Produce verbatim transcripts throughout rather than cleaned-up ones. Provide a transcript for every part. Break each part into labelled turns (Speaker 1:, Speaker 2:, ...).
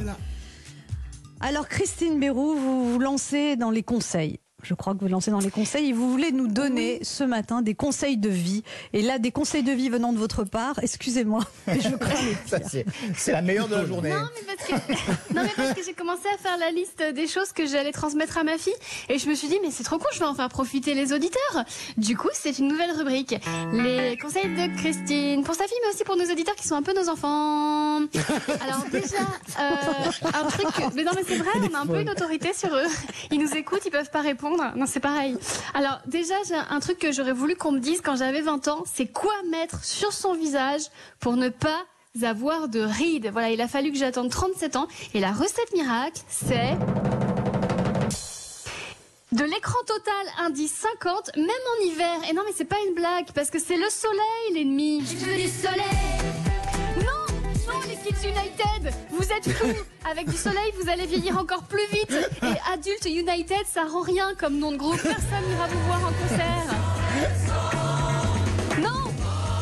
Speaker 1: Voilà.
Speaker 2: Alors Christine Béroux, vous vous lancez dans les conseils. Je crois que vous lancez dans les conseils et vous voulez nous donner oui. ce matin des conseils de vie. Et là, des conseils de vie venant de votre part, excusez-moi, mais je crains les pires.
Speaker 3: C'est, c'est la meilleure de la journée.
Speaker 4: Non, mais parce que, non, mais parce que j'ai commencé à faire la liste des choses que j'allais transmettre à ma fille. Et je me suis dit, mais c'est trop cool, je vais en faire profiter les auditeurs. Du coup, c'est une nouvelle rubrique. Les conseils de Christine. Pour sa fille, mais aussi pour nos auditeurs qui sont un peu nos enfants. Alors déjà, euh, un truc... Mais non, mais c'est vrai, on a un peu une autorité sur eux. Ils nous écoutent, ils peuvent pas répondre. Non, c'est pareil. Alors déjà, j'ai un truc que j'aurais voulu qu'on me dise quand j'avais vingt ans, c'est quoi mettre sur son visage pour ne pas avoir de rides. Voilà, il a fallu que j'attende trente-sept ans. Et la recette miracle, c'est... de l'écran total indice cinquante, même en hiver. Et non, mais c'est pas une blague, parce que c'est le soleil, l'ennemi. Je veux du soleil. Non, non, les Kids United, vous êtes fous. Avec du soleil, vous allez vieillir encore plus vite. Et Adult United, ça rend rien comme nom de groupe. Personne n'ira vous voir en concert. Non.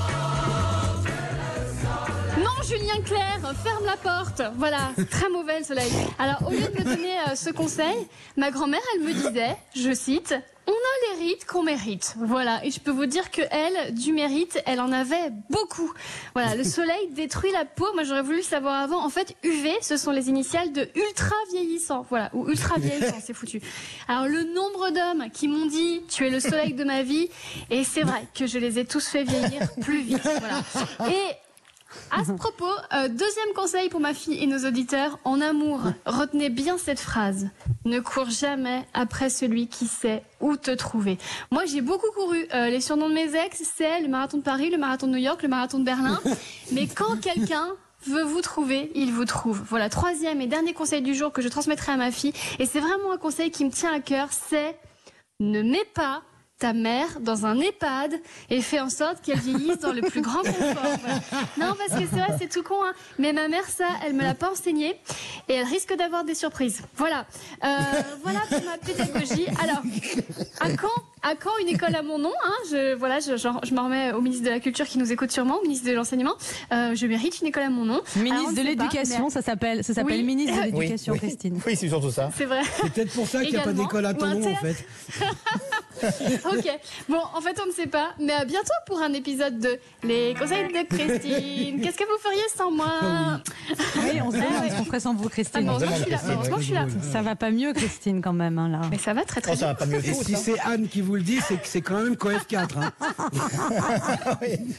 Speaker 4: Non, Julien Clerc, ferme la porte. Voilà, c'est très mauvais le soleil. Alors, au lieu de me donner euh, ce conseil, ma grand-mère, elle me disait, je cite... on a les rides qu'on mérite. Voilà. Et je peux vous dire que elle, du mérite, elle en avait beaucoup. Voilà. Le soleil détruit la peau. Moi, j'aurais voulu savoir avant. En fait, U V, ce sont les initiales de ultra vieillissant. Voilà. Ou ultra vieillissant. C'est foutu. Alors, le nombre d'hommes qui m'ont dit, tu es le soleil de ma vie. Et c'est vrai que je les ai tous fait vieillir plus vite. Voilà. Et, à ce propos, euh, deuxième conseil pour ma fille et nos auditeurs, en amour, retenez bien cette phrase. Ne cours jamais après celui qui sait où te trouver. Moi, j'ai beaucoup couru. Euh, les surnoms de mes ex, c'est le marathon de Paris, le marathon de New York, le marathon de Berlin. Mais quand quelqu'un veut vous trouver, il vous trouve. Voilà, troisième et dernier conseil du jour que je transmettrai à ma fille. Et c'est vraiment un conseil qui me tient à cœur, c'est ne mets pas ta mère dans un EHPAD et fais en sorte qu'elle vieillisse dans le plus grand confort. Voilà. Non, parce que c'est vrai, c'est tout con, hein. Mais ma mère, ça, elle me l'a pas enseigné et elle risque d'avoir des surprises. Voilà. Euh, voilà pour ma pédagogie. Alors, à quand, à quand une école à mon nom, hein? Je, voilà, je, je, je m'en remets au ministre de la Culture qui nous écoute sûrement, au ministre de l'Enseignement. Euh, je mérite une école à mon nom.
Speaker 2: Ministre
Speaker 4: Alors,
Speaker 2: de l'Éducation, mais... ça s'appelle, ça s'appelle oui. ministre de l'Éducation,
Speaker 3: oui, oui.
Speaker 2: Christine.
Speaker 3: Oui, c'est surtout ça.
Speaker 4: C'est vrai.
Speaker 1: C'est peut-être pour ça qu'il n'y a pas d'école à ton nom, en fait.
Speaker 4: Ok, bon, en fait, on ne sait pas, mais à bientôt pour un épisode de Les conseils de Christine. Qu'est-ce que vous feriez sans moi?
Speaker 2: Oui, on se demande ce qu'on ferait sans vous, Christine.
Speaker 4: Ah, heureusement que je suis là. Heureusement que je suis là.
Speaker 2: Ça va pas mieux, Christine, quand même, hein, là.
Speaker 4: Mais ça va très très
Speaker 3: oh, ça
Speaker 4: bien.
Speaker 3: va pas mieux
Speaker 1: Et
Speaker 3: tout,
Speaker 1: si
Speaker 3: ça.
Speaker 1: c'est Anne qui vous le dit, c'est que c'est quand même qu'au F quatre. Hein.
Speaker 3: Oui.